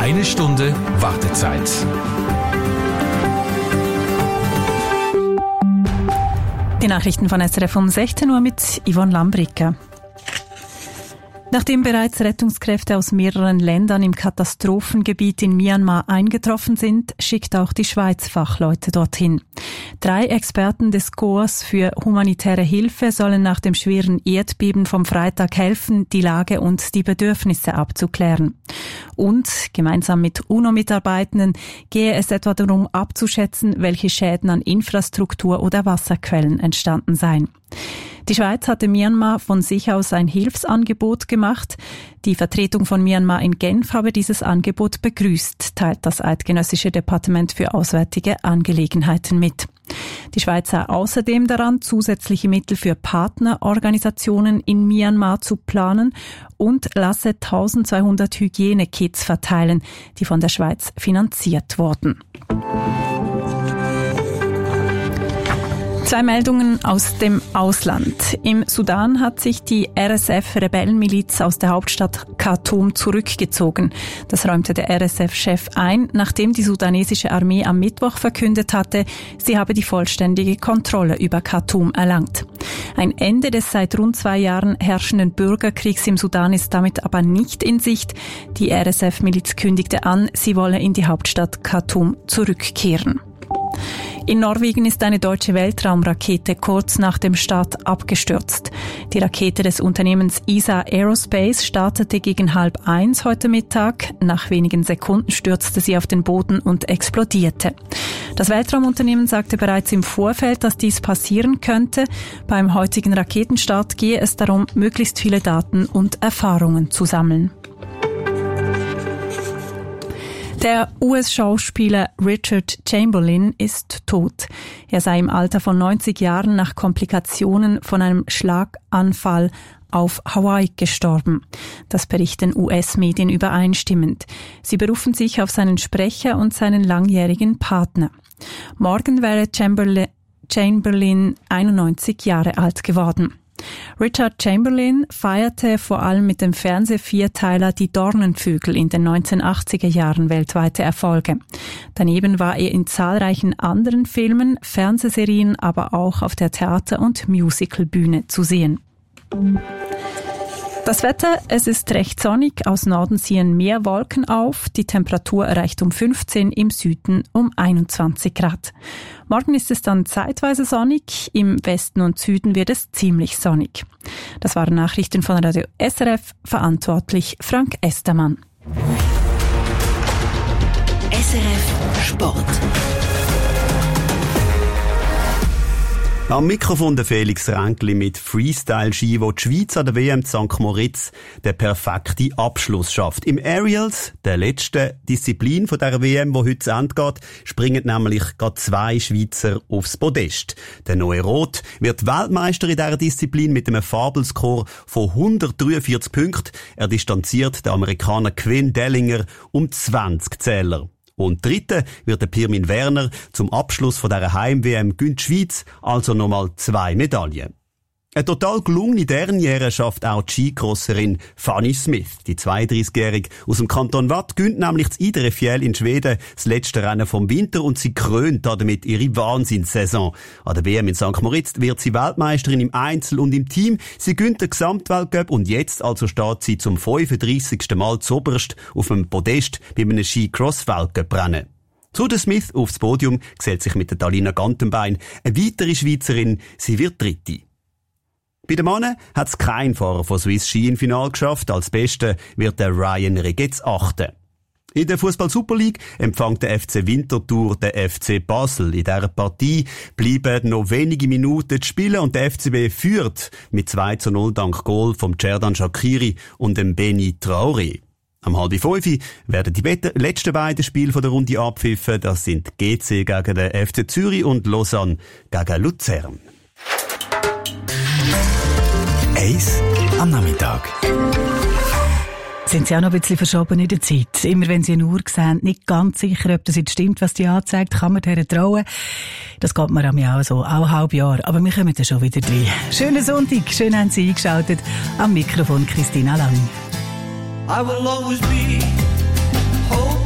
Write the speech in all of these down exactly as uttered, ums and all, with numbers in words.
Eine Stunde Wartezeit. Die Nachrichten von S R F um sechzehn Uhr mit Yvonne Lambricka. Nachdem bereits Rettungskräfte aus mehreren Ländern im Katastrophengebiet in Myanmar eingetroffen sind, schickt auch die Schweiz Fachleute dorthin. Drei Experten des C O A S für humanitäre Hilfe sollen nach dem schweren Erdbeben vom Freitag helfen, die Lage und die Bedürfnisse abzuklären. Und gemeinsam mit UNO-Mitarbeitenden gehe es etwa darum abzuschätzen, welche Schäden an Infrastruktur oder Wasserquellen entstanden seien. Die Schweiz hatte Myanmar von sich aus ein Hilfsangebot gemacht. Die Vertretung von Myanmar in Genf habe dieses Angebot begrüßt, teilt das Eidgenössische Departement für Auswärtige Angelegenheiten mit. Die Schweiz sei außerdem daran, zusätzliche Mittel für Partnerorganisationen in Myanmar zu planen und lasse eintausendzweihundert Hygienekits verteilen, die von der Schweiz finanziert wurden. Zwei Meldungen aus dem Ausland. Im Sudan hat sich die R S F-Rebellenmiliz aus der Hauptstadt Khartoum zurückgezogen. Das räumte der R S F-Chef ein, nachdem die sudanesische Armee am Mittwoch verkündet hatte, sie habe die vollständige Kontrolle über Khartoum erlangt. Ein Ende des seit rund zwei Jahren herrschenden Bürgerkriegs im Sudan ist damit aber nicht in Sicht. Die R S F-Miliz kündigte an, sie wolle in die Hauptstadt Khartoum zurückkehren. In Norwegen ist eine deutsche Weltraumrakete kurz nach dem Start abgestürzt. Die Rakete des Unternehmens E S A Aerospace startete gegen halb eins heute Mittag. Nach wenigen Sekunden stürzte sie auf den Boden und explodierte. Das Weltraumunternehmen sagte bereits im Vorfeld, dass dies passieren könnte. Beim heutigen Raketenstart gehe es darum, möglichst viele Daten und Erfahrungen zu sammeln. Der U S-Schauspieler Richard Chamberlain ist tot. Er sei im Alter von neunzig Jahren nach Komplikationen von einem Schlaganfall auf Hawaii gestorben. Das berichten U S-Medien übereinstimmend. Sie berufen sich auf seinen Sprecher und seinen langjährigen Partner. Morgen wäre Chamberlain, Chamberlain einundneunzig Jahre alt geworden. Richard Chamberlain feierte vor allem mit dem Fernsehvierteiler Die Dornenvögel in den neunzehnhundertachtziger Jahren weltweite Erfolge. Daneben war er in zahlreichen anderen Filmen, Fernsehserien, aber auch auf der Theater- und Musicalbühne zu sehen. Das Wetter, es ist recht sonnig, aus Norden ziehen mehr Wolken auf, die Temperatur erreicht um fünfzehn, im Süden um einundzwanzig Grad. Morgen ist es dann zeitweise sonnig, im Westen und Süden wird es ziemlich sonnig. Das waren Nachrichten von Radio S R F, verantwortlich Frank Estermann. S R F Sport. Am Mikrofon der Felix Ränkli mit Freestyle-Ski, wo die Schweiz an der W M in Sankt Moritz den perfekten Abschluss schafft. Im Aerials, der letzten Disziplin von dieser W M, die heute zu Ende geht, springen nämlich gerade zwei Schweizer aufs Podest. Der Noe Roth wird Weltmeister in dieser Disziplin mit einem Fabelscore von hundertdreiundvierzig Punkten. Er distanziert den Amerikaner Quinn Dellinger um zwanzig Zähler. Und dritte wird der Pirmin Werner. Zum Abschluss von dieser Heim-W M gönnt die Schweiz also nochmal zwei Medaillen. Eine total gelungene Derniere schafft auch die Skicrosserin Fanny Smith. Die zweiunddreißigjährige aus dem Kanton Watt gönnt nämlich das Idre Fjell in Schweden das letzte Rennen vom Winter und sie krönt damit ihre Wahnsinnssaison. An der W M in Sankt Moritz wird sie Weltmeisterin im Einzel und im Team. Sie gönnt den Gesamtweltcup und jetzt also steht sie zum fünfunddreißigsten Mal zuoberst auf dem Podest bei einem Ski-Cross-Weltcup-Rennen. Zu der Smith aufs Podium gesellt sich mit der Talina Gantenbein eine weitere Schweizerin, sie wird Dritte. Bei den Männern hat es kein Fahrer von Swiss Ski im Finale geschafft. Als Beste wird der Ryan Regetz Achte. In der Fußball-Super League empfängt der F C Winterthur den F C Basel. In dieser Partie bleiben noch wenige Minuten zu spielen und der F C B führt mit zwei zu null dank Goal vom Cerdan Shaqiri und dem Beni Traoré. Am halb fünf werden die letzten beiden Spiele der Runde abpfiffen. Das sind G C gegen den F C Zürich und Lausanne gegen Luzern. Eis am Nachmittag. Sind Sie auch noch ein bisschen verschoben in der Zeit? Immer wenn Sie eine Uhr sehen, nicht ganz sicher, ob das jetzt stimmt, was die anzeigt, kann man deren trauen. Das geht mir auch so, auch halb Jahr. Aber wir kommen dann schon wieder rein. Schönen Sonntag, schön haben Sie eingeschaltet. Am Mikrofon Christina Lang. I will always be hope.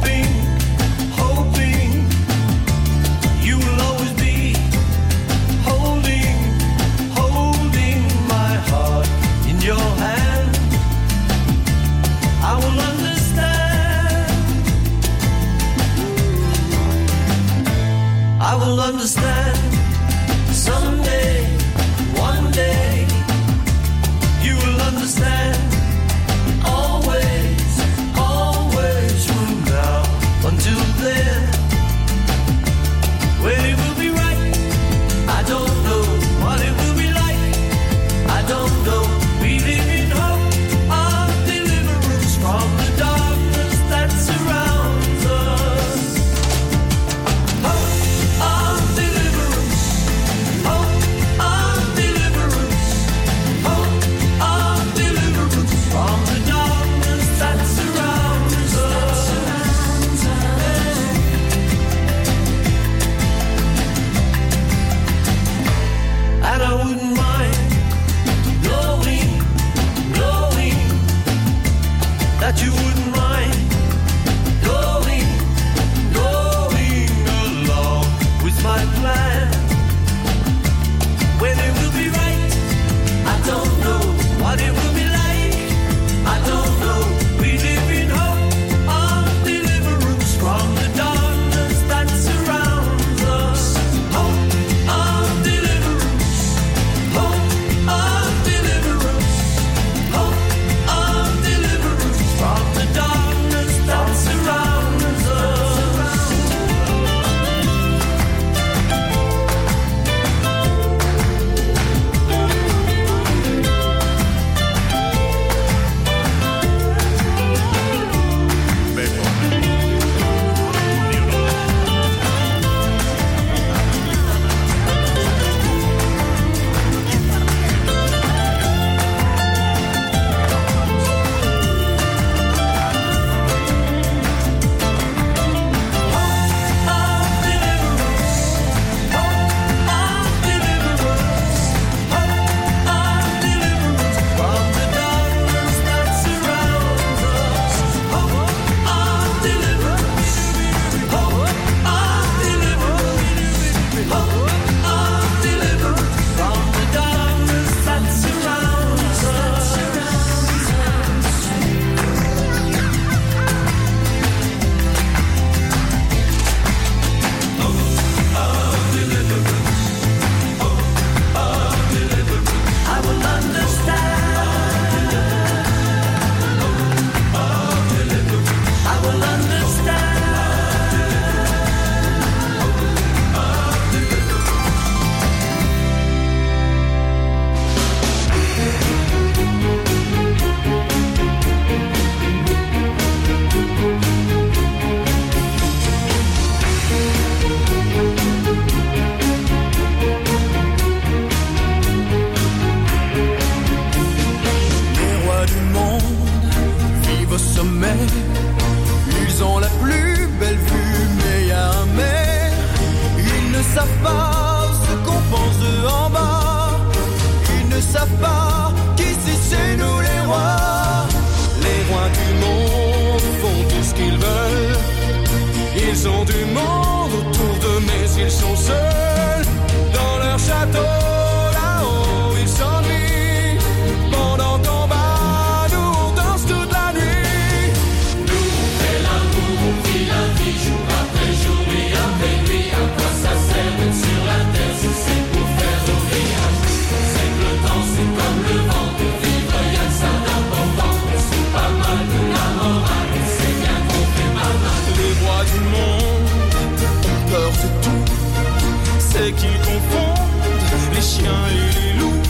ils sont seuls dans leur château. Là-haut, ils s'ennuient pendant qu'en bas, nous on danse toute la nuit. Nous on fait l'amour, on vit la vie jour après jour, nuit après nuit. À quoi ça sert d'être sur la terre si c'est pour faire nos villages? C'est que le temps c'est comme le vent, de vivre y'a que ça d'important. On se fout pas mal de la morale, et c'est bien qu'on fait pas mal. Les rois du monde ont peur de tout, c'est qu'ils confondent les chiens et les loups.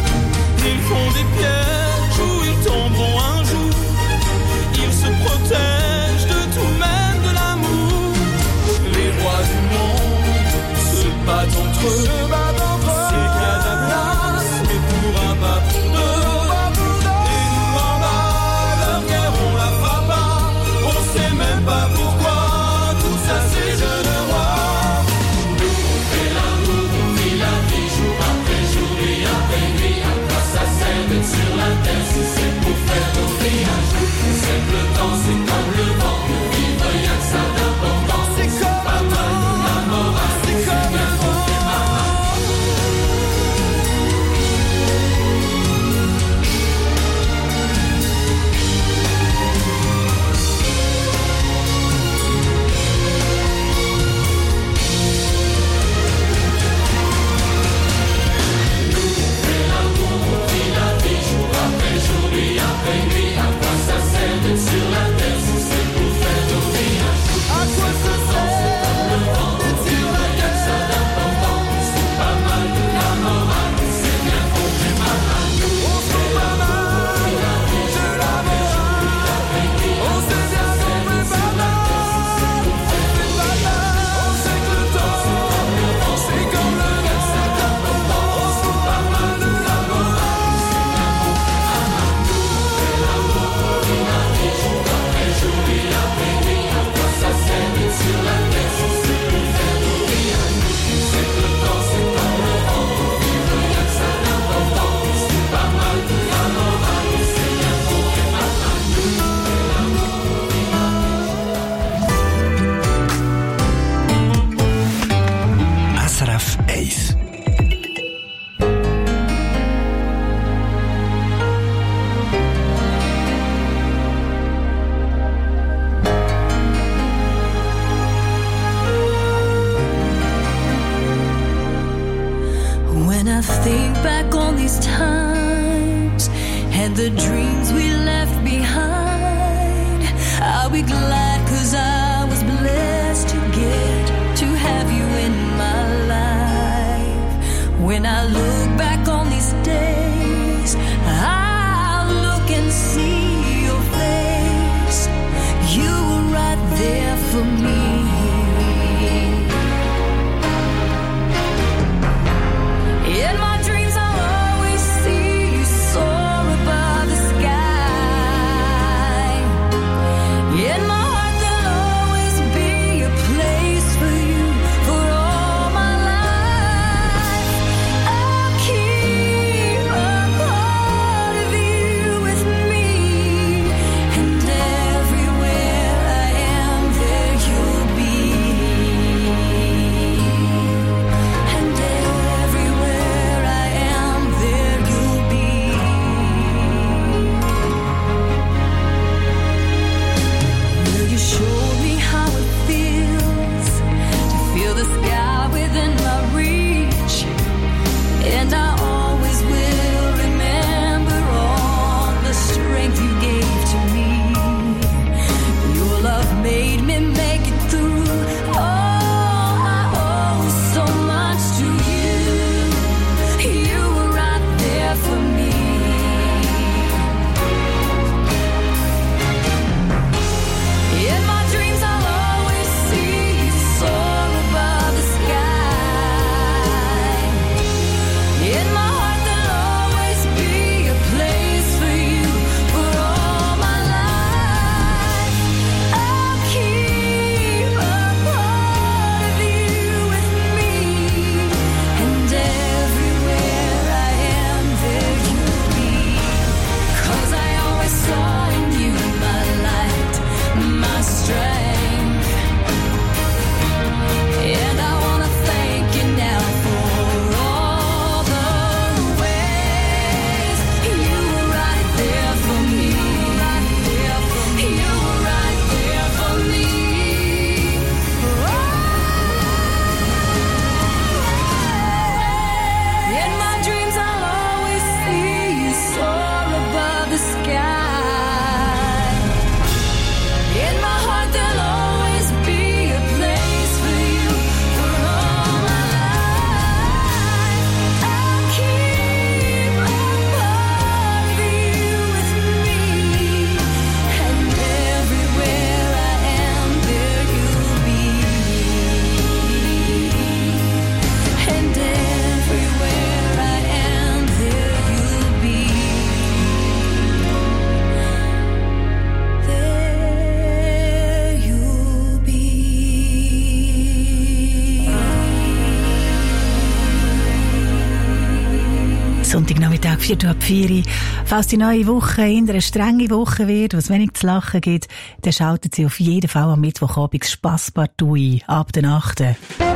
Ils font des pièges où ils tomberont un jour. Ils se protègent de tout, même de l'amour. Les rois du monde se battent entre eux. C'est qu'il y a de la place, mais pour un pas pour deux. Et nous en bas, leur guerre on la fera pas. On sait même pas pourquoi. Tout ça c'est jeunes rois. Nous on fait l'amour, on vit la vie jour après jour, nuit après nuit. À quoi ça sert d'être sur la terre si c'est pour faire nos villages? C'est que le temps c'est comme le vent, de vivre y'a que ça d'important. C'est comme pas mal de la morale, c'est comme bien qu'on fait pas mal. strength. Sonntagnachmittag, vier ab vier. Falls die neue Woche eher eine strenge Woche wird, was wenig zu lachen gibt, dann schaltet sie auf jeden Fall am Mittwochabend das Spasspartout ein, ab der achten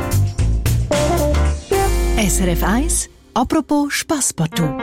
S R F eins, apropos Spasspartout.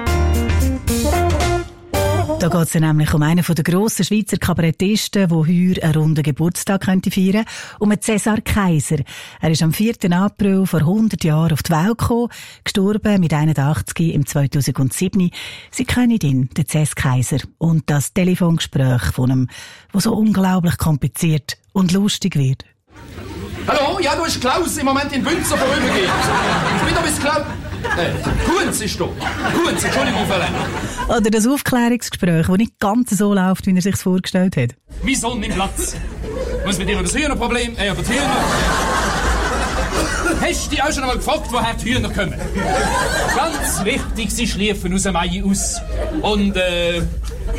Da geht es nämlich um einen der grossen Schweizer Kabarettisten, der heuer einen runden Geburtstag könnte feiern, um einen Cäsar Kaiser. Er ist am vierten April vor hundert Jahren auf die Welt gekommen, gestorben mit einundachtzig im zweitausendsieben. Sie kennen ihn, den Cäsar Kaiser. Und das Telefongespräch von ihm, das so unglaublich kompliziert und lustig wird. Hallo, ja, du bist Klaus, im Moment in Bünzer vorübergeht. Ich bin da bis Klaus... Äh, Kunz ist da. Kunz, Entschuldigung, verlangt. Oder das Aufklärungsgespräch, das nicht ganz so läuft, wie er sich vorgestellt hat. Mein Sohn nimmt Platz. Was mit dir über das Hühnerproblem? Äh, über die Hühner. Hast du dich auch schon einmal gefragt, woher die Hühner kommen? Ganz wichtig, sie schliefen aus dem Ei aus. Und, äh... Äh...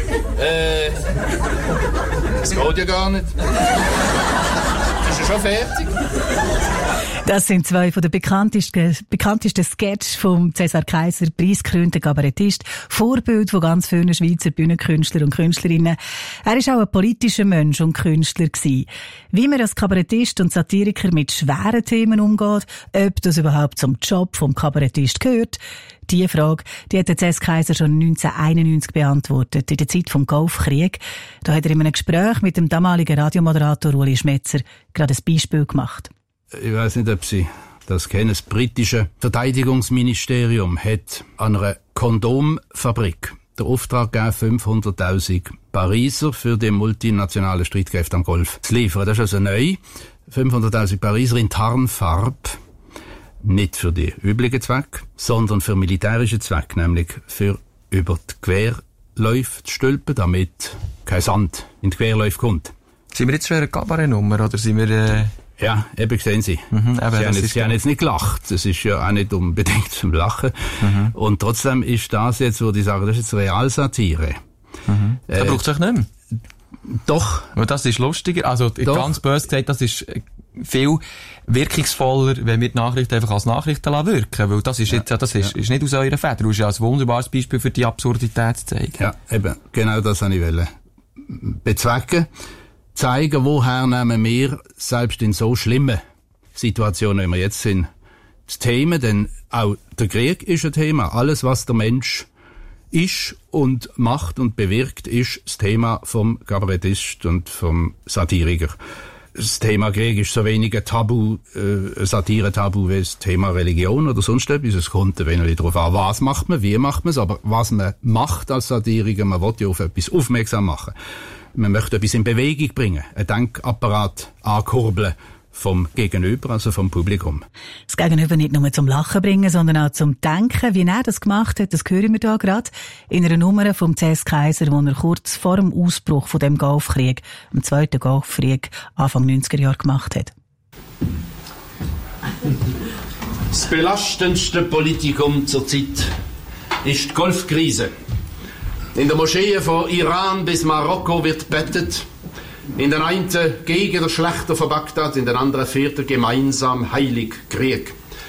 Das geht ja gar nicht. Ist ja schon fertig. Das sind zwei von den bekanntesten, bekanntesten Sketches vom Cäsar Kaiser, preisgekrönter Kabarettist, Vorbild von ganz vielen Schweizer Bühnenkünstler und Künstlerinnen. Er ist auch ein politischer Mensch und Künstler gewesen. Wie man als Kabarettist und Satiriker mit schweren Themen umgeht, ob das überhaupt zum Job vom Kabarettist gehört, diese Frage, die hat der Cäsar Kaiser schon neunzehnhunderteinundneunzig beantwortet, in der Zeit vom Golfkrieg. Da hat er in einem Gespräch mit dem damaligen Radiomoderator Uli Schmetzer gerade ein Beispiel gemacht. Ich weiß nicht, ob Sie das kennen. Das britische Verteidigungsministerium hat an einer Kondomfabrik den Auftrag gegeben, fünfhunderttausend Pariser für die multinationalen Streitkräfte am Golf zu liefern. Das ist also neu. fünfhunderttausend Pariser in Tarnfarbe. Nicht für die üblichen Zwecke, sondern für militärische Zwecke, nämlich für über die Querläufe zu stülpen, damit kein Sand in die Querläufe kommt. Sind wir jetzt schon eine Kabarettnummer, oder sind wir... Äh Ja, eben sehen Sie. Mhm, eben, Sie, haben jetzt, Sie haben jetzt nicht gelacht. Das ist ja auch nicht unbedingt zum Lachen. Mhm. Und trotzdem ist das jetzt, wo die sagen, das ist jetzt Realsatire. Mhm. Äh, da braucht es euch nicht mehr. Doch. Und das ist lustiger. Also, doch. Ganz böse gesagt, das ist viel wirkungsvoller, wenn wir die Nachrichten einfach als Nachrichten wirken. Weil das ist ja. jetzt, ja, das ist, ja. ist nicht aus eurer Feder. Du hast ja ein wunderbares Beispiel für die Absurdität zu zeigen. Ja, eben. Genau das wollte ich wollen bezwecken. Zeigen, woher nehmen wir selbst in so schlimmen Situationen, wie wir jetzt sind, das Thema, denn auch der Krieg ist ein Thema. Alles, was der Mensch ist und macht und bewirkt, ist das Thema vom Kabarettist und vom Satiriker. Das Thema Krieg ist so wenig ein Tabu, äh, ein Satire-Tabu wie das Thema Religion oder sonst etwas. Es kommt ein wenig darauf an, was macht man, wie macht man es, aber was man macht als Satiriker, man will ja auf etwas aufmerksam machen. Man möchte etwas in Bewegung bringen, einen Denkapparat ankurbeln vom Gegenüber, also vom Publikum. Das Gegenüber nicht nur zum Lachen bringen, sondern auch zum Denken. Wie er das gemacht hat, das hören wir da gerade in einer Nummer vom Cäsar Kaiser, die er kurz vor dem Ausbruch von dem Golfkrieg, dem zweiten Golfkrieg, Anfang neunziger Jahre gemacht hat. Das belastendste Politikum zur Zeit ist die Golfkrise. In der Moschee von Iran bis Marokko wird bettet. In den einen gegen der Schlächter von Bagdad, in den anderen führt er gemeinsam heilig Krieg.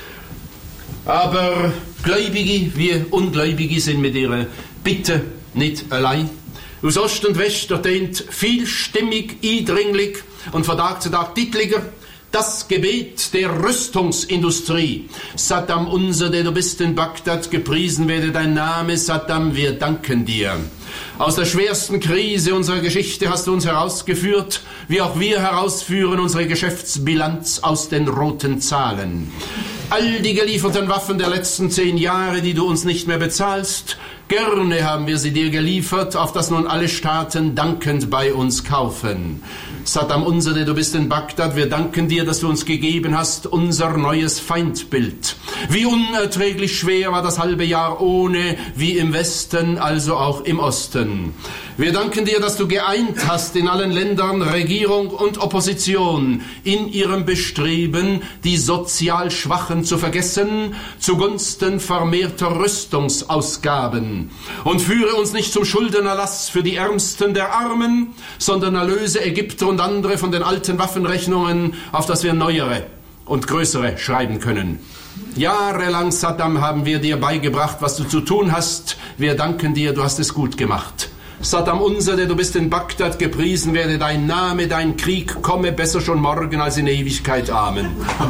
Aber Gläubige wie Ungläubige sind mit ihrer Bitte nicht allein. Aus Ost und West ertönt vielstimmig, eindringlich und von Tag zu Tag titliger das Gebet der Rüstungsindustrie. Saddam unser, der du bist in Bagdad, gepriesen werde dein Name. Saddam, wir danken dir. Aus der schwersten Krise unserer Geschichte hast du uns herausgeführt, wie auch wir herausführen unsere Geschäftsbilanz aus den roten Zahlen. All die gelieferten Waffen der letzten zehn Jahre, die du uns nicht mehr bezahlst, gerne haben wir sie dir geliefert, auf dass nun alle Staaten dankend bei uns kaufen. Saddam unser, der du bist in Bagdad, wir danken dir, dass du uns gegeben hast, unser neues Feindbild. Wie unerträglich schwer war das halbe Jahr ohne, wie im Westen, also auch im Osten. Wir danken dir, dass du geeint hast in allen Ländern Regierung und Opposition in ihrem Bestreben, die sozial Schwachen zu vergessen, zugunsten vermehrter Rüstungsausgaben. Und führe uns nicht zum Schuldenerlass für die Ärmsten der Armen, sondern erlöse Ägypter und andere von den alten Waffenrechnungen, auf dass wir neuere und größere schreiben können. Jahrelang, Saddam, haben wir dir beigebracht, was du zu tun hast. Wir danken dir, du hast es gut gemacht. Saddam unser, der du bist in Bagdad, gepriesen werde dein Name, dein Krieg komme besser schon morgen als in Ewigkeit. Amen.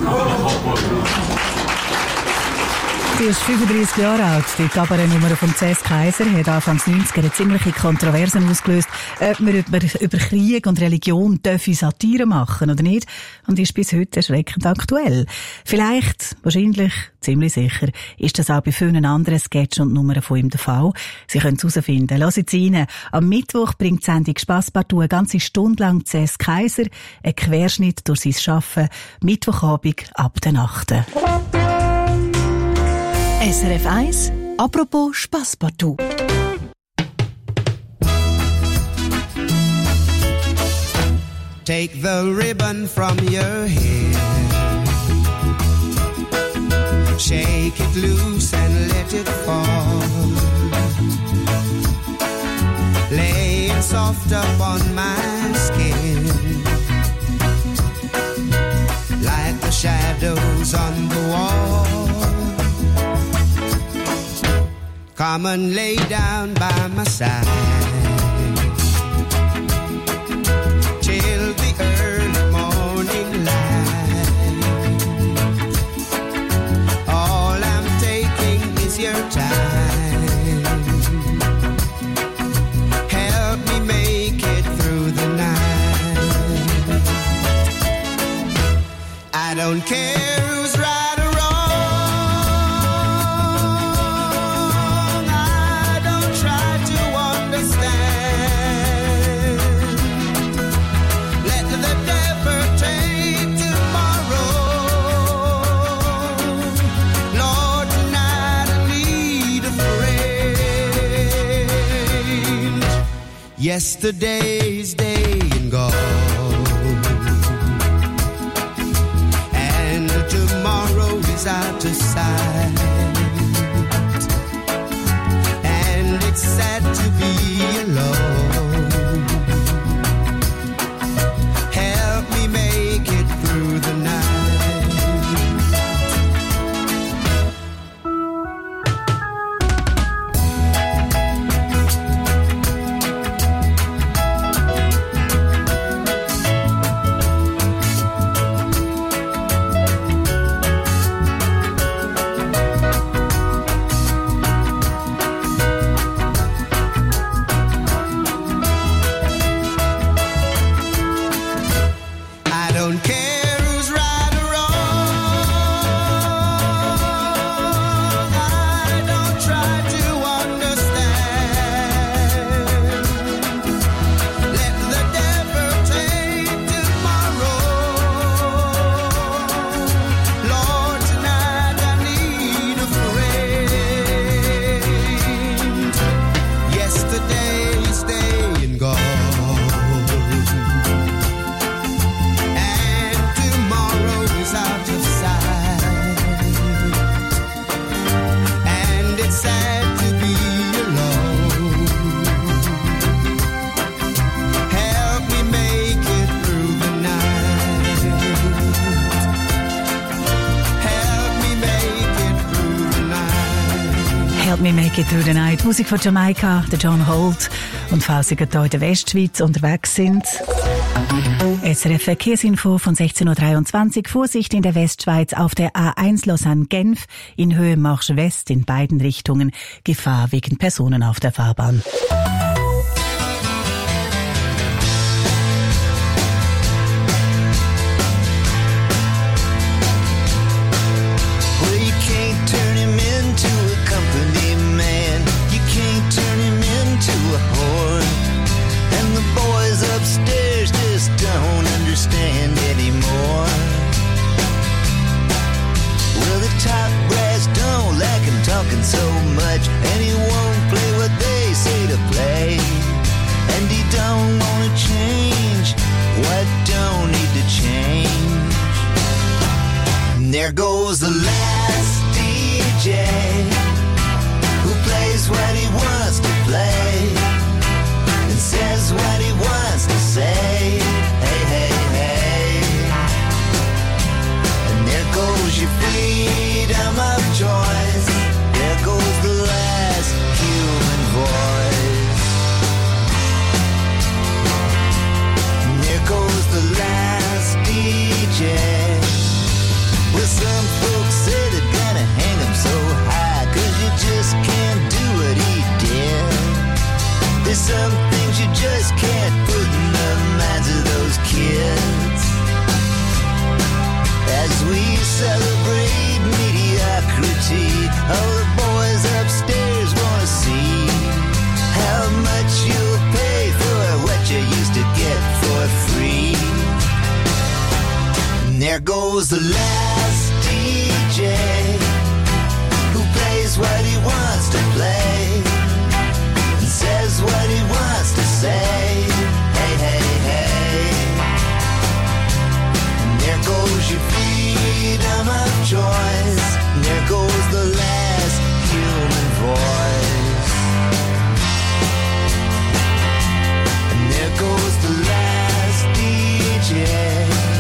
Sie ist fünfunddreissig Jahre alt. Die Kabarettnummer vom C S Kaiser hat Anfang neunziger ziemliche Kontroversen ausgelöst, ob man über, über Krieg und Religion dürfen Satire machen oder nicht, und ist bis heute erschreckend aktuell. Vielleicht, wahrscheinlich, ziemlich sicher, ist das auch bei vielen anderen Sketchen und Nummern von ihm der Fall. Sie können es herausfinden. Lasst sie rein. Am Mittwoch bringt die Sendung Spasspartout eine ganze Stunde lang C S Kaiser, ein Querschnitt durch sein Arbeiten, Mittwochabend ab der Nacht. S R F eins, apropos Spasspartout. Take the ribbon from your hair, shake it loose and let it fall, lay it soft upon my skin, like the shadows on the wall. Come and lay down by my side till the early morning light. All I'm taking is your time. Help me make it through the night. I don't care who's right or wrong. Yesterday's day and gone, and tomorrow is out of sight, and it's sad to be alone. Help me make it through the night. «We Make It Through the Night». Musik von Jamaika, der John Holt. Und falls Sie hier in der Westschweiz unterwegs sind, S R F Verkehrsinfo von sechzehn Uhr dreiundzwanzig. Vorsicht in der Westschweiz auf der A eins Lausanne-Genf in Höhe Marsch West in beiden Richtungen. Gefahr wegen Personen auf der Fahrbahn. So much, and he won't play what they say to play, and he don't wanna change what don't need to change. And there goes the last D J who plays what he wants to play and says what he wants to say. Hey, hey, hey. And there goes the last D J who plays what he wants to play and says what he wants to say. Hey, hey, hey. And there goes your freedom of choice. And there goes the last human voice. And there goes the last D J.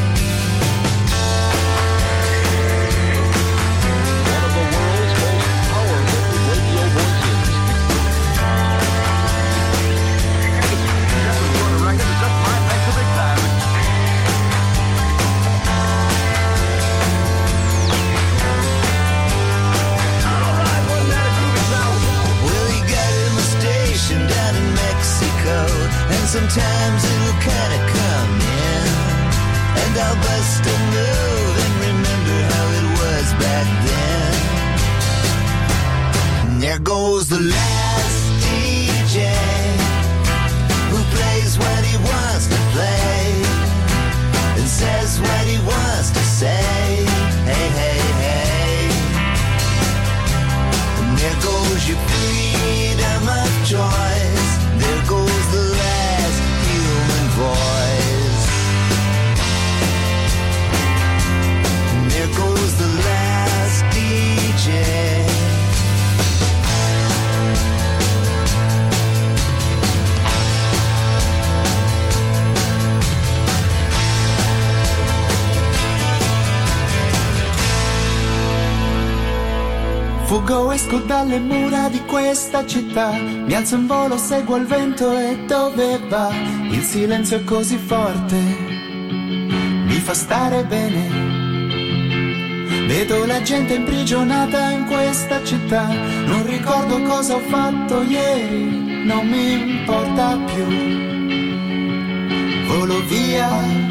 And sometimes it'll kinda come in, and I'll bust a move and remember how it was back then. And there goes the last D J who plays what he wants to play and says what he wants to say. Hey, hey, hey. And there goes your freedom of choice. There goes the last human voice. And there goes the last D J. Fuggo, esco dalle mura di questa città, mi alzo in volo, seguo il vento e dove va? Il silenzio è così forte, mi fa stare bene. Vedo la gente imprigionata in questa città, non ricordo cosa ho fatto ieri, non mi importa più. Volo via.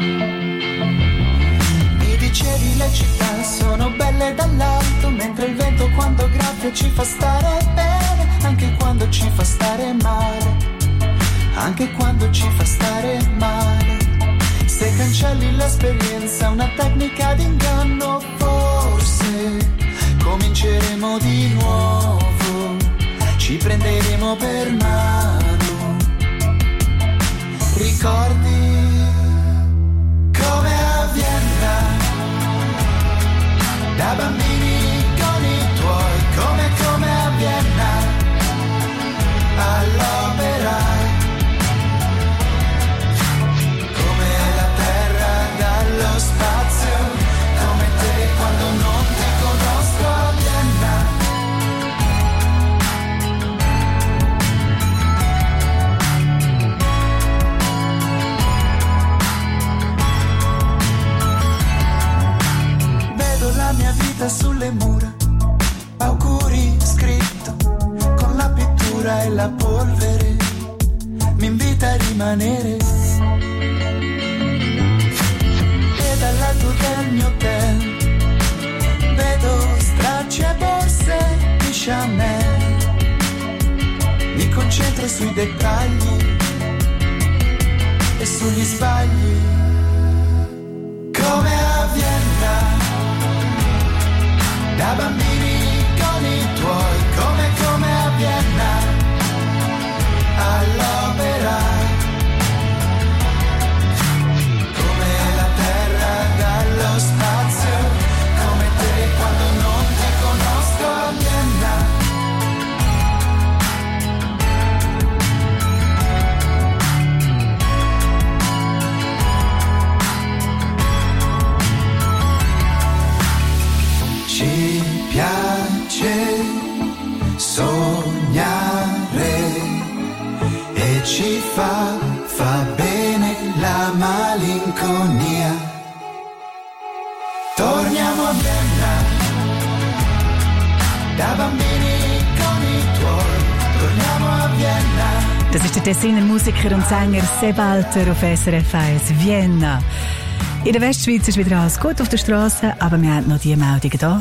Dicevi le città sono belle dall'alto, mentre il vento quando graffia ci fa stare bene, anche quando ci fa stare male, anche quando ci fa stare male. Se cancelli l'esperienza, una tecnica d'inganno, forse cominceremo di nuovo, ci prenderemo per mano. Ricordi come a Vienna, da bambini con i tuoi, come come a Vienna, all'opera, come la terra dallo spazio, come te quando non ti conosco a Vienna. La mia vita sulle mura, auguri scritto con la pittura e la polvere, mi invita a rimanere. E dall'alto del mio hotel vedo stracci e borse di Chanel, mi concentro sui dettagli e sugli sbagli, come a Vienna, da bambini con i tuoi, come come a Vienna, all'opera, come la terra dallo spazio, come te quando non ti conosco a Vienna. Ci piace sognare e ci fa, fa bene la malinconia. Torniamo a Vienna, da bambini con i tuoi, torniamo a Vienna. Das ist der Tessiner Musiker und Sänger Seb Walter auf S R F eins Vienna. In der Westschweiz ist wieder alles gut auf der Straße, aber wir haben noch die Meldungen da.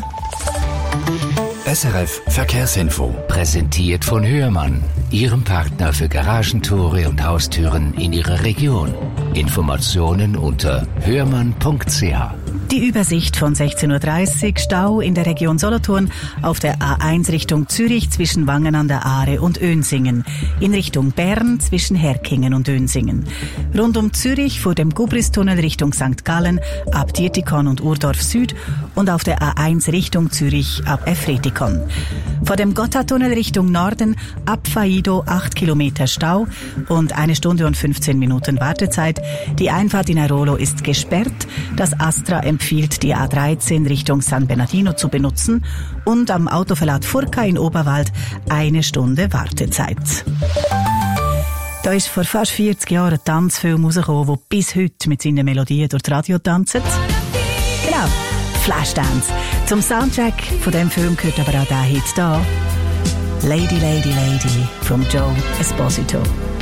S R F Verkehrsinfo. Präsentiert von Hörmann, Ihrem Partner für Garagentore und Haustüren in Ihrer Region. Informationen unter hörmann punkt c h. Die Übersicht von sechzehn Uhr dreißig, Stau in der Region Solothurn auf der A eins Richtung Zürich zwischen Wangen an der Aare und Önsingen, in Richtung Bern zwischen Herkingen und Önsingen. Rund um Zürich vor dem Gubristunnel Richtung Sankt Gallen ab Dietikon und Urdorf Süd und auf der A eins Richtung Zürich ab Efretikon. Vor dem Gotthardtunnel Richtung Norden ab Faido acht Kilometer Stau und eine Stunde und fünfzehn Minuten Wartezeit. Die Einfahrt in Airolo ist gesperrt. Das Astra empfiehlt, die A dreizehn Richtung San Bernardino zu benutzen und am Autoverlad Furka in Oberwald eine Stunde Wartezeit. Da ist vor fast vierzig Jahren ein Tanzfilm rausgekommen, der bis heute mit seinen Melodien durch das Radio tanzt. Genau, Flashdance. Zum Soundtrack von dem Film gehört aber auch der Hit da. Lady, Lady, Lady von Joe Esposito.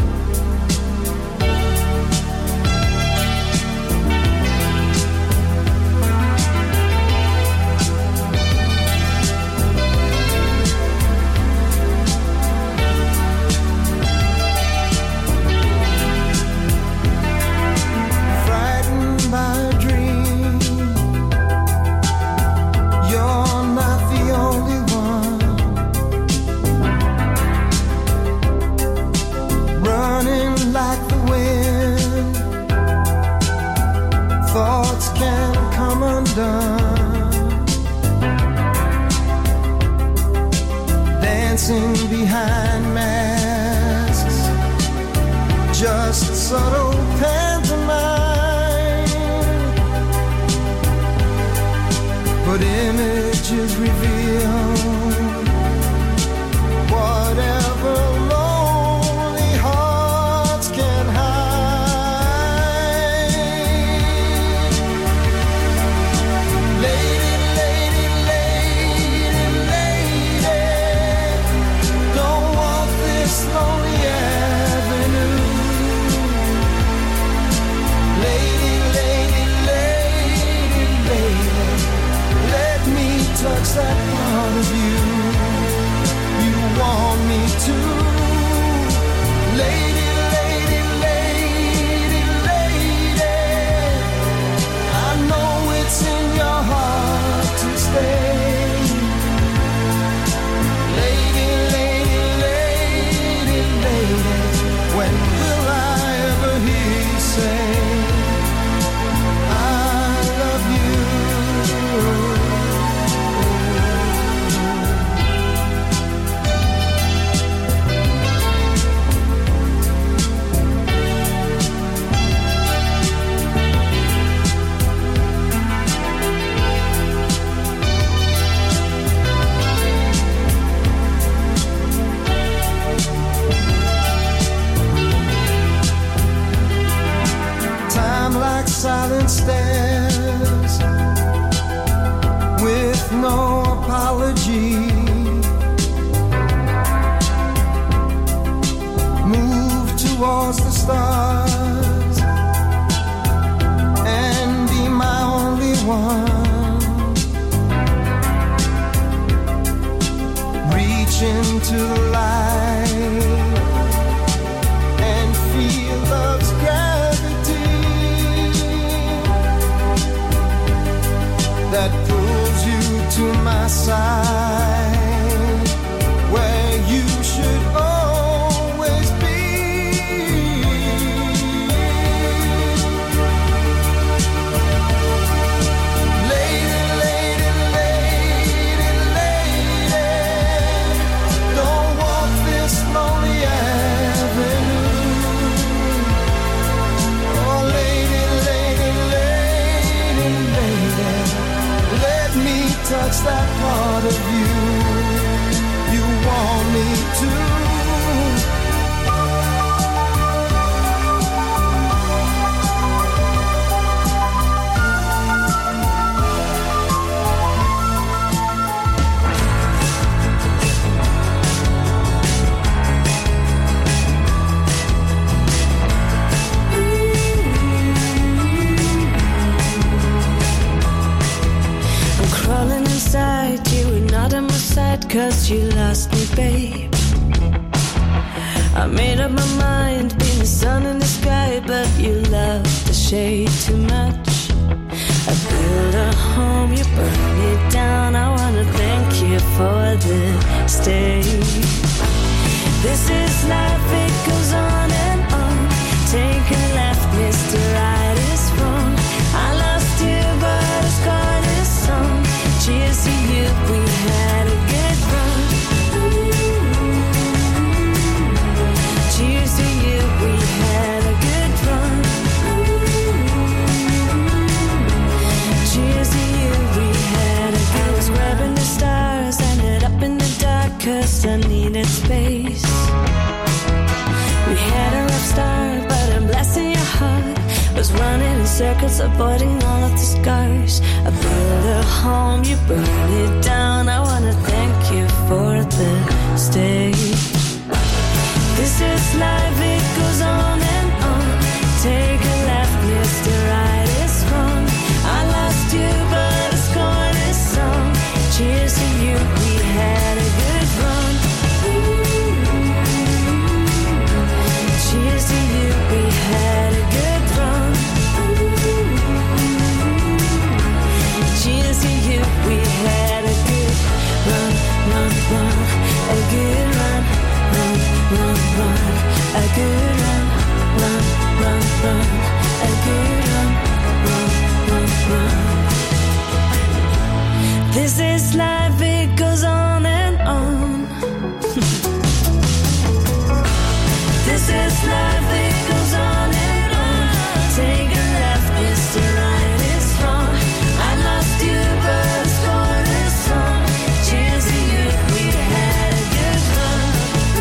Cause you lost me, babe. I made up my mind, being the sun in the sky, but you love the shade too much. I built a for the stage. This is life, it goes on and on. Take a left, Mister Right is wrong. I lost you, but I scored a song. Cheers to you, we had a good run. Cheers to you, we had a good run. Cheers to you, we had a good run. I was grabbing the stars, ended up in the dark, cause I needed space. We had a rough start, but I'm blessing your heart. Was running in circles, avoiding all of the scars. I built a home, you burned it down. I wanna thank you for the stay. This is life, it goes on and on. Take a left, Mister Right is wrong. I lost you, but I scored a song. Cheers to you, we had a good run. Cheers to you, we had a good run. Cheers to you, we had a good run, run, run. A good run, run, run, run. A good run, run, run, run. A good run, run, run, run. This is life, it goes on and on. This is life, it goes on and on. Take a left, Mister Right is wrong. I lost you, but I scored a song. Cheers to you, we had a good run.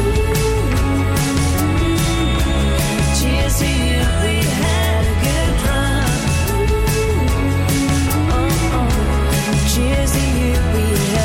Cheers to you, we had a good run. Oh, oh. Cheers to you, we had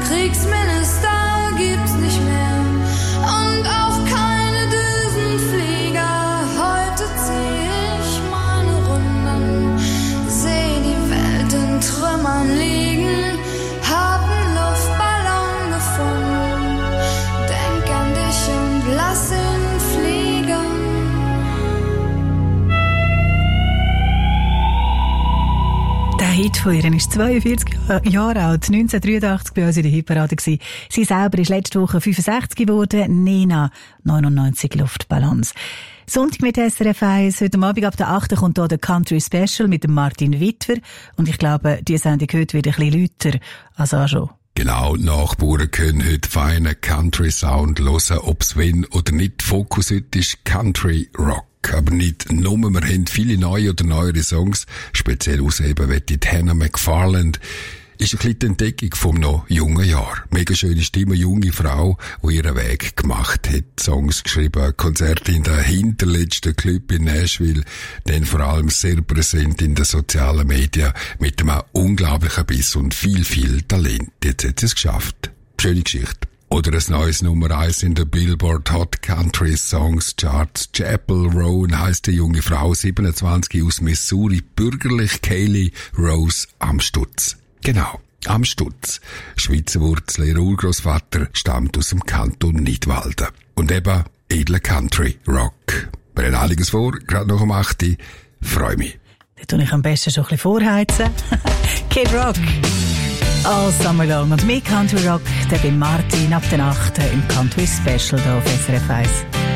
Kriegsminister gibt's nicht mehr und auch keine Düsenflieger. Heute zieh ich meine Runden, seh die Welt in Trümmern liegen, hab 'n Luftballon gefunden, denk an dich und lass ihn fliegen. Der Hit von ihr ist zweiundvierzig Jahre alt, neunzehnhundertdreiundachtzig bei uns in der Hitparade gewesen. Sie selber ist letzte Woche fünfundsechzig geworden, Nena, neunundneunzig Luftballons. Sonntag mit S R F eins, heute Abend ab der achten kommt hier der Country Special mit dem Martin Wittwer und ich glaube, die Sendung heute wird ein bisschen lauter als auch schon. Genau, die Nachbarn können heute feinen Country-Sound hören, ob's wenn oder nicht. Fokus heute ist Country Rock. Aber nicht nur, wir haben viele neue oder neuere Songs. Speziell ausheben wird die Hannah McFarland. Ist ein bisschen die Entdeckung vom noch jungen Jahr. Mega schöne Stimme, junge Frau, die ihren Weg gemacht hat. Songs geschrieben, Konzerte in der hinterletzten Club in Nashville, dann vor allem sehr präsent in den sozialen Medien, mit einem unglaublichen Biss und viel, viel Talent. Jetzt hat sie es geschafft. Schöne Geschichte. Oder ein neues Nummer eins in der Billboard Hot Country Songs Charts. Chapel Roan heisst die junge Frau, siebenundzwanzig aus Missouri, bürgerlich Kaylee Rose am Stutz. Genau, am Stutz. Schweizer Wurzel, ihr Urgroßvater stammt aus dem Kanton Nidwalden. Und eben edler Country Rock. Wir haben einiges vor, gerade noch um acht Uhr. Freu mich. Da tue ich am besten schon ein bisschen vorheizen. Kid Rock. All summer long. Und mehr Country Rock, der bei Martin ab den achten im Country Special hier auf S R F eins.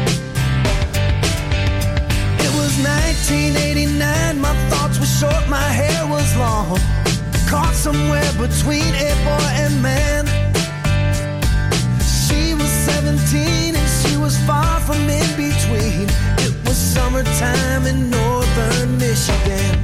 It was nineteen eighty-nine, my thoughts were short, my hair was long. Caught somewhere between a boy and man. She was seventeen and she was far from in between. It was summertime in northern Michigan.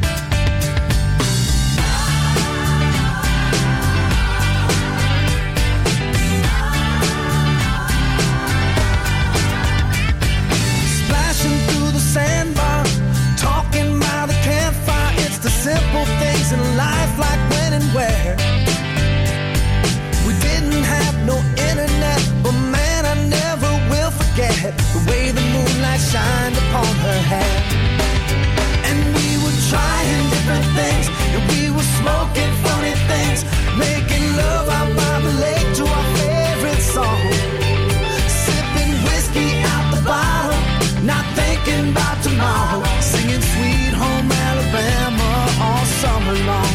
Splashing through the sandbar, talking by the campfire. It's the simple things in life, like when and where. We didn't have no internet, but man, I never will forget the way the moonlight shined upon her hair. And we were trying different things, and we were smoking funny things, making love out by the lake to our favorite song, sipping whiskey out the bottle, not thinking about tomorrow, singing Sweet Home Alabama all summer long.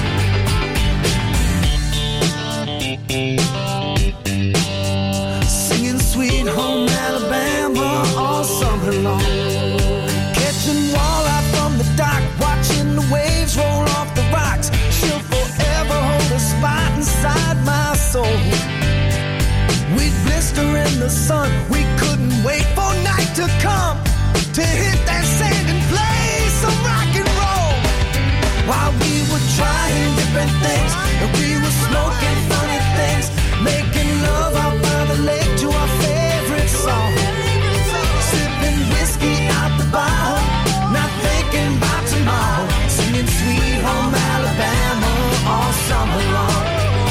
Singing Sweet Home Alabama all summer long. Catching walleye from the dock, watching the waves roll off the rocks. She'll forever hold a spot inside my soul. We'd blister in the sun, we couldn't wait for night to come to hit that sand and play some rock and roll. While we were trying different things, and we were smoking funny things, making love out by the lake to our favorite song, sipping whiskey out the bottle, not thinking about tomorrow, singing Sweet Home Alabama all summer long.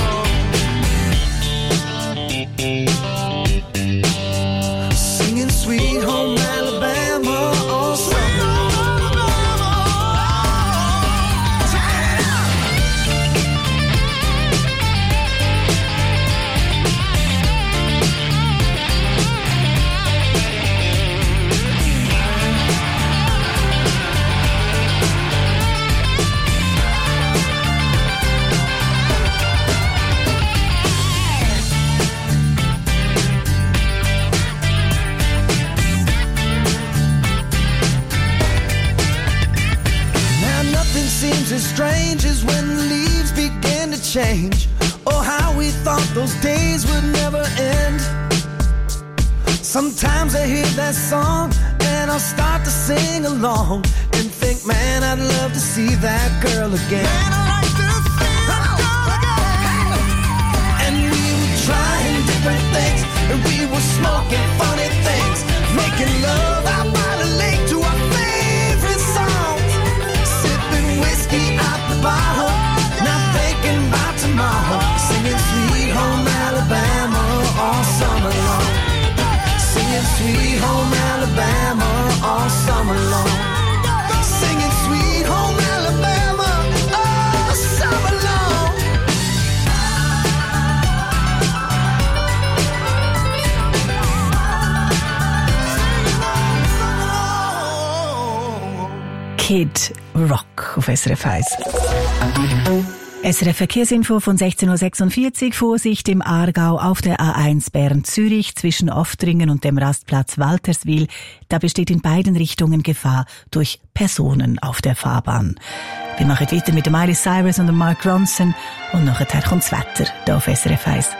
Singing Sweet Home Alabama all summer long. Seems as strange as when the leaves begin to change. Oh, how we thought those days would never end. Sometimes I hear that song and I'll start to sing along and think, man, I'd love to see that girl again. Man, I'd like to see that girl again. And we were trying different things, and we were smoking funny things, making love out by the lake to our favorite songs, sipping whiskey out the bottle, not thinking about tomorrow, singing Sweet Home Alabama Kid Rock auf S R F eins. S R F Verkehrsinfo von sechzehn Uhr sechsundvierzig. Vorsicht im Aargau auf der A eins Bern-Zürich zwischen Oftringen und dem Rastplatz Walterswil. Da besteht in beiden Richtungen Gefahr durch Personen auf der Fahrbahn. Wir machen weiter mit Miley Cyrus und Mark Ronson und nachher kommt das Wetter hier auf S R F eins.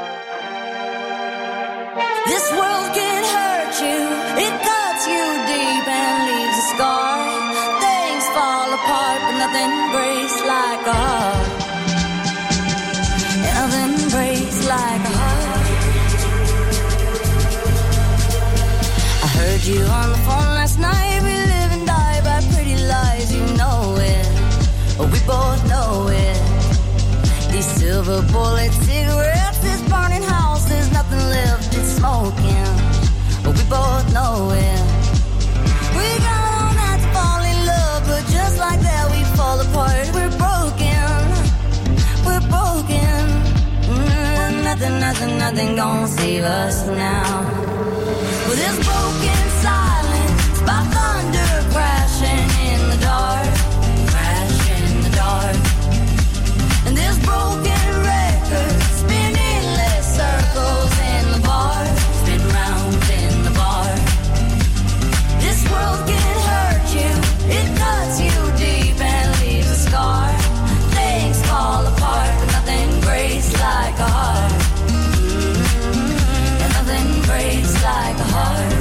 This world can hurt you, it cuts you deep and leaves a scar. Things fall apart, but nothing breaks like a heart. Nothing breaks like a heart. I heard you on the phone last night. We live and die by pretty lies, you know it. We both know it. These silver bullet cigarettes, this burning house, there's nothing left, it's smoking. We both know it. We got all night to fall in love, but just like that we fall apart. We're broken, we're broken. Mm, nothing, nothing, nothing gonna save us now. Well, this broken silence by thunder crashing in the dark, crashing in the dark. And this broken record spinning less circles in the bar, spin round in the bar. This world can hurt you, it cuts you deep and leaves a scar. Things fall apart, but nothing breaks like a heart. Mm-hmm. And nothing breaks like a heart.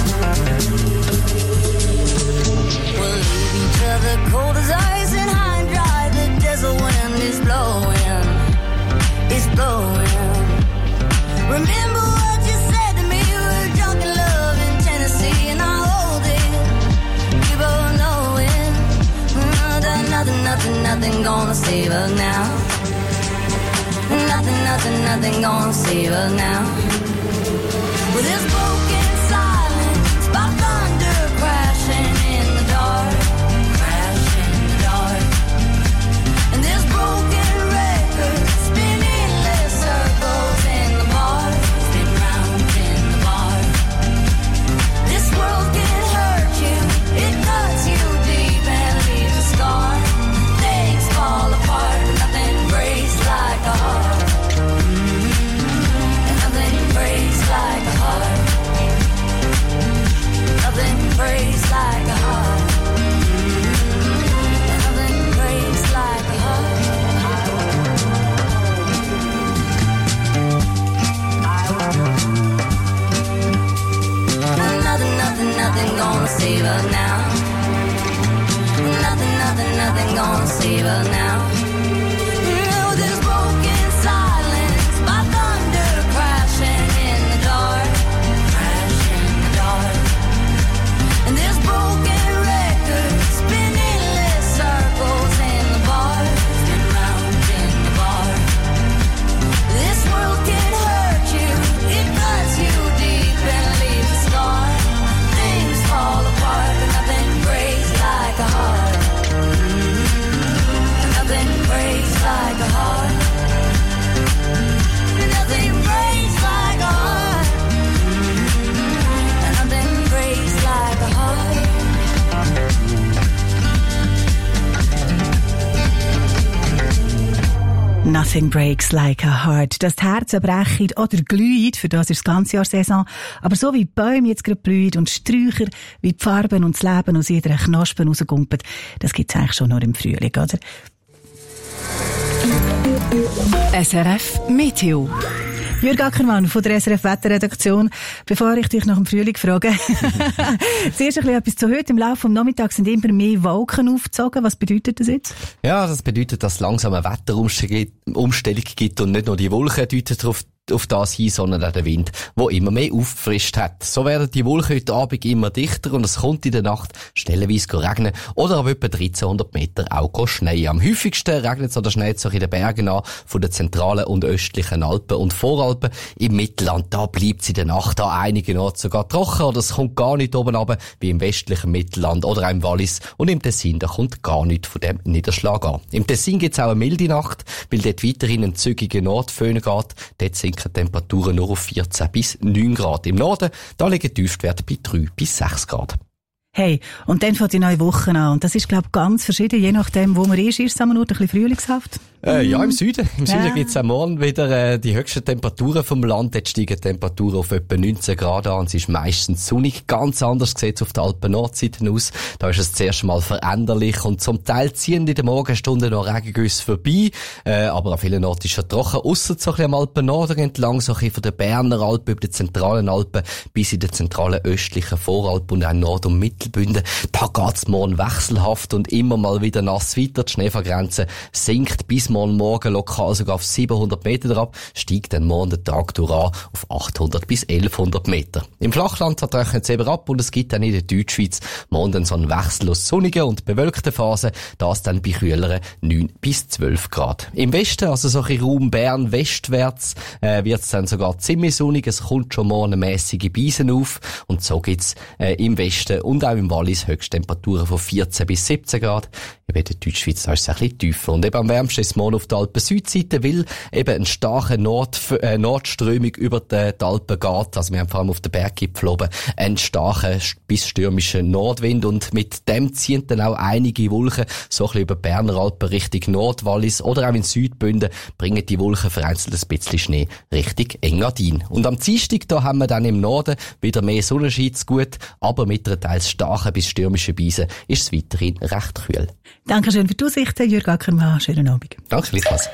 We'll leave each other cold as ice and high and dry. The desert wind is blowing, it's blowing. Remember what you said to me, we were drunk in love in Tennessee, and I hold it, we both know it. Mm, nothing, nothing, nothing gonna save us now. Nothing, nothing, nothing gonna save us now. With this broken silence by thunder crashing in the dark, crashing in the dark. And this broken record spinning less circles in the bar, spin round in the bar. This world can hurt you, it cuts you deep and leaves a scar. Things fall apart, but nothing breaks like a heart. Mm-hmm. And nothing breaks like a heart. Nothing breaks like a heart. Mm-hmm. And nothing breaks like a heart. Nothing, nothing, nothing gonna save us now. Nothing, nothing, nothing gonna save us now. No, this broken silence by thunder crashing in the dark, crashing in the dark. And this broken record spinning less circles in the bar, spin round in the bar. This world can hurt you, it cuts you deep and leaves a scar. Things fall apart, but nothing breaks like a heart. Mm-hmm. Nothing breaks like a heart. Nothing breaks like a heart. Mm-hmm. Nothing breaks like a heart. Nothing breaks like a heart. Dass die Herzen brechen oder glühen, für das ist das ganze Jahr Saison. Aber so wie die Bäume jetzt gerade blühen und Sträucher, wie die Farben und das Leben aus jeder Knospe rausgumpen, das gibt's eigentlich schon nur im Frühling, oder? S R F Meteo. Jürg Ackermann von der S R F Wetterredaktion. Bevor ich dich nach dem Frühling frage, zuerst ein bisschen etwas zu heute. Im Laufe des Nachmittags sind immer mehr Wolken aufgezogen. Was bedeutet das jetzt? Ja, das bedeutet, dass es langsam eine Wetterumstellung gibt und nicht nur die Wolken deuten darauf auf das hin, sondern auch der Wind, der immer mehr auffrischt hat. So werden die Wolken heute Abend immer dichter und es kommt in der Nacht stellenweise regnen oder ab etwa dreizehnhundert Meter auch schneien. Am häufigsten regnet es oder schneit es auch in den Bergen an, von den zentralen und östlichen Alpen und Voralpen. Im Mittelland, da bleibt es in der Nacht an einigen Orten sogar trocken oder es kommt gar nicht oben runter, wie im westlichen Mittelland oder auch im Wallis. Und im Tessin, da kommt gar nichts von dem Niederschlag an. Im Tessin gibt es auch eine milde Nacht, weil dort weiterhin ein zügiger Nordföhn geht. Dort sinken die Temperaturen nur auf vierzehn bis neun Grad. Im Norden, da liegen die Tiefstwerte bei drei bis sechs Grad. Hey, und dann fängt die neue Woche an. Und das ist, glaube ich, ganz verschieden, je nachdem, wo man ist. Ist es am Ort ein bisschen frühlingshaft? Äh, ja, im Süden. Im Ja. Süden gibt's am Morgen wieder äh, die höchsten Temperaturen vom Land. Dort steigen die Temperaturen auf etwa neunzehn Grad an. Es ist meistens sonnig. Ganz anders sieht's auf der Alpen-Nordseite aus. Da ist es zuerst mal veränderlich und zum Teil ziehen in den Morgenstunden noch Regengüsse vorbei. Äh, aber an vielen Orten ist es trocken. Ausser so ein bisschen am Alpen-Norden entlang, so ein bisschen von den Berner Alpen über die zentralen Alpen bis in den zentralen östlichen Voralpen und auch Nord- und Mittelbünden. Da geht's morgen wechselhaft und immer mal wieder nass weiter. Die Schneefallgrenze sinkt bis morgen Morgen lokal sogar auf siebenhundert Meter ab, steigt dann morgen den Tag durch an auf achthundert bis elfhundert Meter. Im Flachland trocknet es eben ab und es gibt dann in der Deutschschweiz morgen dann so einen Wechsel aus sonnigen und bewölkten Phasen, das dann bei kühleren neun bis zwölf Grad. Im Westen, also so ein Raum Bern westwärts, äh, wird es dann sogar ziemlich sonnig, es kommt schon morgen mäßige Beisen auf und so gibt's äh, im Westen und auch im Wallis Höchsttemperaturen von vierzehn bis siebzehn Grad. Eben in der Deutschschweiz da ist es ein bisschen tiefer. Und eben am wärmsten ist es morgen auf der Alpen-Südseite, weil eben eine starke Nord, äh, Nordströmung über die, die Alpen geht. Also wir haben vor allem auf den Berggipfel oben einen starken bis stürmischen Nordwind und mit dem ziehen dann auch einige Wolken so ein bisschen über die Berner Alpen Richtung Nordwallis oder auch in Südbünden bringen die Wolken vereinzelt ein bisschen Schnee Richtung Engadin. Und am Dienstag da haben wir dann im Norden wieder mehr Sonnenschein zu gut, aber mit einer teils starken bis stürmischen Beise ist es weiterhin recht kühl. Dankeschön für die Aussichten, Jürg Ackermann. Schönen Abend. Danke, gleichfalls.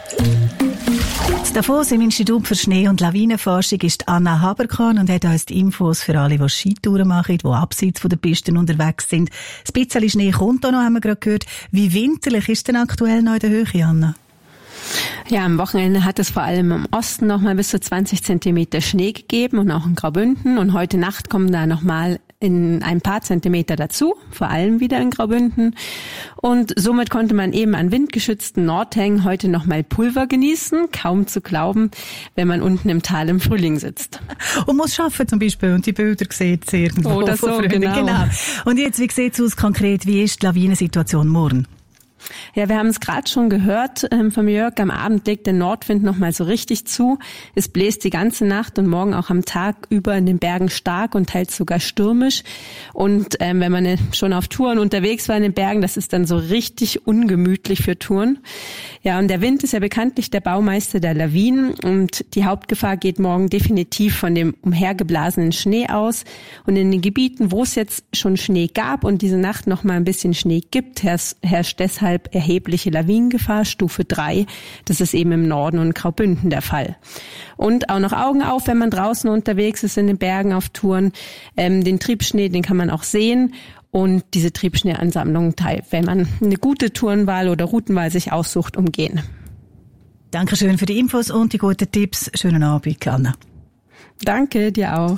In Davos im Institut für Schnee- und Lawinenforschung ist Anna Haberkorn und hat uns die Infos für alle, die Skitouren machen, die abseits von den Pisten unterwegs sind. Ein bisschen Schnee kommt auch noch, haben wir gerade gehört. Wie winterlich ist denn aktuell noch in der Höhe, Anna? Ja, am Wochenende hat es vor allem im Osten noch mal bis zu zwanzig Zentimeter Schnee gegeben und auch in Graubünden. Und heute Nacht kommen da noch mal in ein paar Zentimeter dazu, vor allem wieder in Graubünden. Und somit konnte man eben an windgeschützten Nordhängen heute noch mal Pulver genießen. Kaum zu glauben, wenn man unten im Tal im Frühling sitzt. Und muss arbeiten zum Beispiel und die Bilder sieht irgendwo. Oder so, genau. genau. Und jetzt, wie sieht es aus konkret? Wie ist die Lawinensituation morgen? Ja, wir haben es gerade schon gehört ähm, vom Jörg. Am Abend legt der Nordwind noch mal so richtig zu. Es bläst die ganze Nacht und morgen auch am Tag über in den Bergen stark und teils sogar stürmisch. Und ähm, wenn man schon auf Touren unterwegs war in den Bergen, das ist dann so richtig ungemütlich für Touren. Ja, und der Wind ist ja bekanntlich der Baumeister der Lawinen und die Hauptgefahr geht morgen definitiv von dem umhergeblasenen Schnee aus. Und in den Gebieten, wo es jetzt schon Schnee gab und diese Nacht noch mal ein bisschen Schnee gibt, herrscht deshalb erhebliche Lawinengefahr, Stufe drei. Das ist eben im Norden und Graubünden der Fall. Und auch noch Augen auf, wenn man draußen unterwegs ist in den Bergen auf Touren. Ähm, den Triebschnee, den kann man auch sehen. Und diese Triebschneeansammlungen, wenn man eine gute Tourenwahl oder Routenwahl sich aussucht, umgehen. Dankeschön für die Infos und die guten Tipps. Schönen Abend, Anna. Danke, dir auch.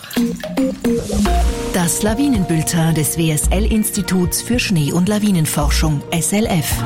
Das Lawinenbulletin des W S L-Instituts für Schnee- und Lawinenforschung, S L F.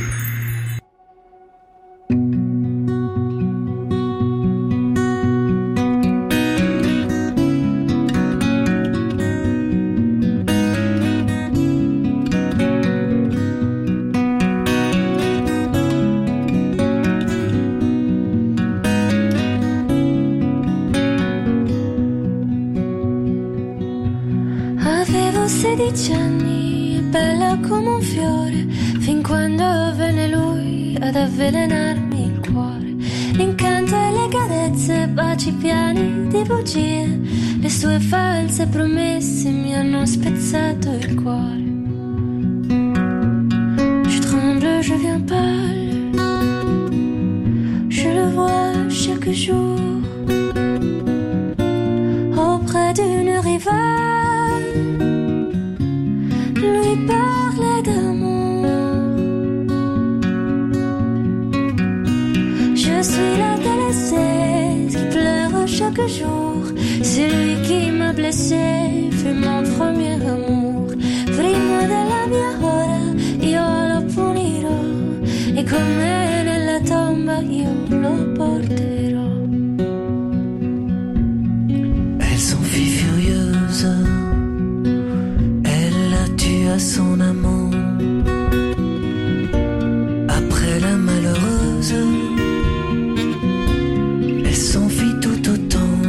sedici anni, bella come un fiore, fin quando venne lui ad avvelenarmi il cuore. L'incanto e le carezze, baci piani di bugie, le sue false promesse mi hanno spezzato il cuore. Je tremble, je viens pâle, je le vois chaque jour auprès d'une rivale. Lui parlait d'amour. Je suis l'adolescente qui pleure chaque jour. C'est lui qui m'a blessé, fut mon premier amour. Prima della mia ora io lo punirò e con me nella tomba io lo porterò. Elle s'enfuit furieuse. Son amant après la malheureuse, elle s'enfuit tout autant.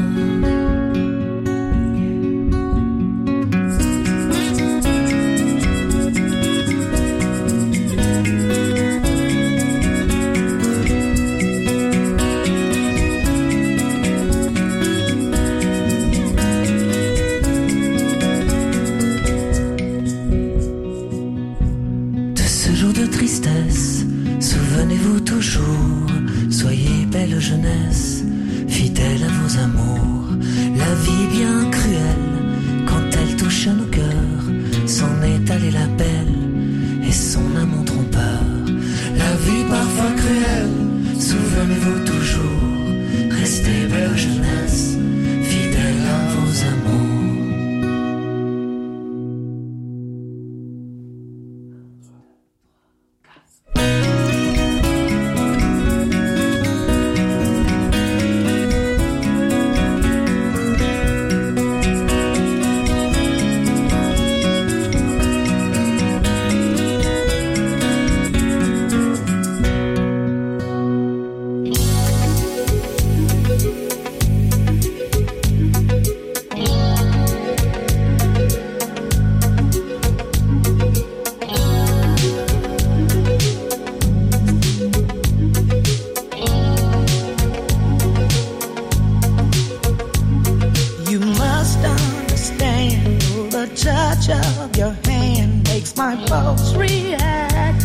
my folks react.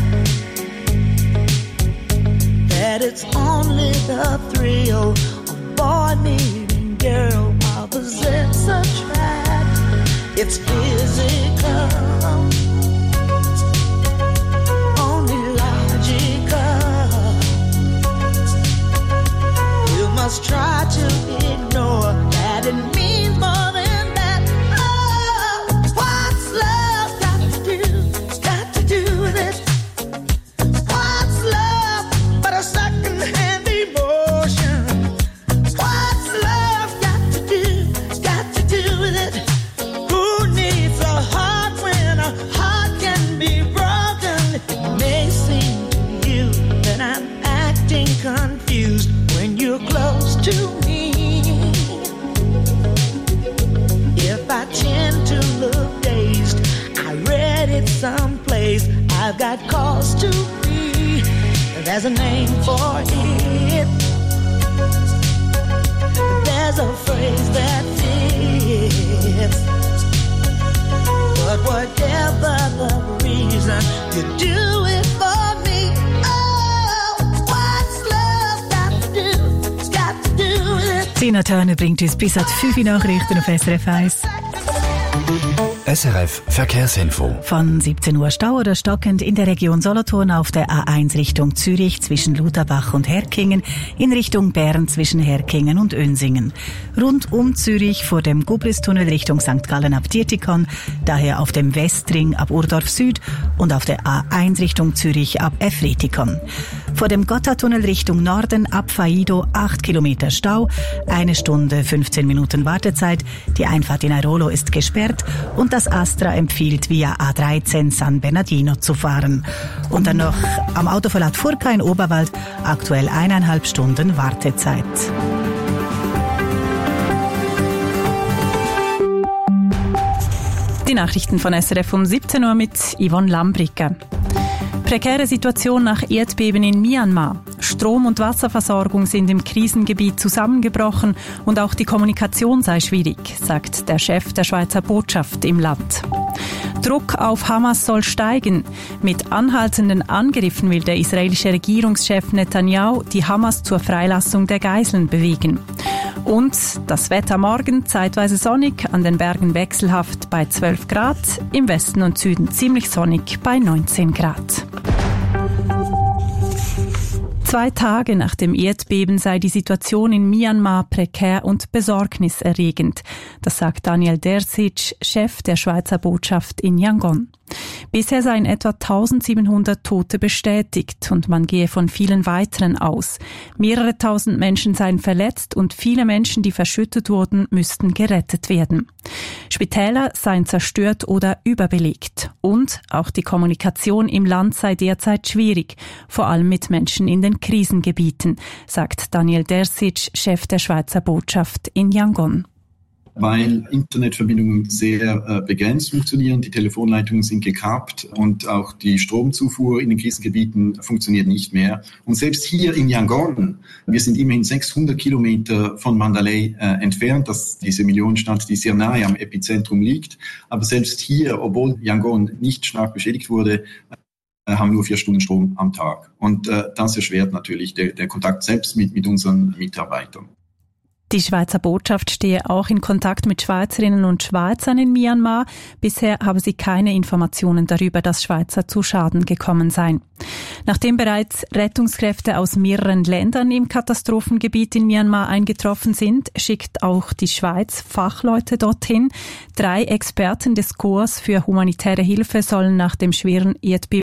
That it's only the thrill of boy meeting girl opposites attract. It's physical, only logical. You must try to ignore that it means more than that. Oh, what's love got to do? Got to do with it. What's love but a second-hand emotion? What's love got to do? Got to do with it. Who needs a heart when a heart can be broken? It may seem to you that I'm acting confused when you're close to me. If I tend to look dazed, I read it someplace. I've got cause to be. There's a name for it. There's a phrase that fits. But whatever the reason, you do it for me. Oh, what's love got to do? Got to do with it. Tina Turner bringt uns bis an die fünf Nachrichten auf S R F eins. S R F Verkehrsinfo. Von siebzehn Uhr Stau oder stockend in der Region Solothurn auf der A eins Richtung Zürich zwischen Lutherbach und Herkingen, in Richtung Bern zwischen Herkingen und Önsingen. Rund um Zürich vor dem Gubristunnel Richtung Sankt Gallen ab Dietikon, daher auf dem Westring ab Urdorf Süd und auf der A eins Richtung Zürich ab Efretikon. Vor dem Gotthardtunnel Richtung Norden ab Faido acht Kilometer Stau, eine Stunde fünfzehn Minuten Wartezeit. Die Einfahrt in Airolo ist gesperrt und das Astra empfiehlt via A dreizehn San Bernardino zu fahren. Und dann noch am Autoverlad Furka in Oberwald, aktuell eineinhalb Stunden Wartezeit. Die Nachrichten von S R F um siebzehn Uhr mit Yvonne Lambricke. Prekäre Situation nach Erdbeben in Myanmar. Strom- und Wasserversorgung sind im Krisengebiet zusammengebrochen und auch die Kommunikation sei schwierig, sagt der Chef der Schweizer Botschaft im Land. Druck auf Hamas soll steigen. Mit anhaltenden Angriffen will der israelische Regierungschef Netanyahu die Hamas zur Freilassung der Geiseln bewegen. Und das Wetter morgen zeitweise sonnig, an den Bergen wechselhaft bei zwölf Grad, im Westen und Süden ziemlich sonnig bei neunzehn Grad. Zwei Tage nach dem Erdbeben sei die Situation in Myanmar prekär und besorgniserregend. Das sagt Daniel Dersic, Chef der Schweizer Botschaft in Yangon. Bisher seien etwa eintausendsiebenhundert Tote bestätigt und man gehe von vielen weiteren aus. Mehrere tausend Menschen seien verletzt und viele Menschen, die verschüttet wurden, müssten gerettet werden. Spitäler seien zerstört oder überbelegt. Und auch die Kommunikation im Land sei derzeit schwierig, vor allem mit Menschen in den Krisengebieten, sagt Daniel Dersic, Chef der Schweizer Botschaft in Yangon. Weil Internetverbindungen sehr äh, begrenzt funktionieren, die Telefonleitungen sind gekappt und auch die Stromzufuhr in den Krisengebieten funktioniert nicht mehr. Und selbst hier in Yangon, wir sind immerhin sechshundert Kilometer von Mandalay äh, entfernt, das diese Millionenstadt, die sehr nahe am Epizentrum liegt, aber selbst hier, obwohl Yangon nicht stark beschädigt wurde, äh, haben nur vier Stunden Strom am Tag. Und äh, das erschwert natürlich der, der Kontakt selbst mit, mit unseren Mitarbeitern. Die Schweizer Botschaft stehe auch in Kontakt mit Schweizerinnen und Schweizern in Myanmar. Bisher habe sie keine Informationen darüber, dass Schweizer zu Schaden gekommen seien. Nachdem bereits Rettungskräfte aus mehreren Ländern im Katastrophengebiet in Myanmar eingetroffen sind, schickt auch die Schweiz Fachleute dorthin. Drei Experten des Korps für humanitäre Hilfe sollen nach dem schweren Erdbeben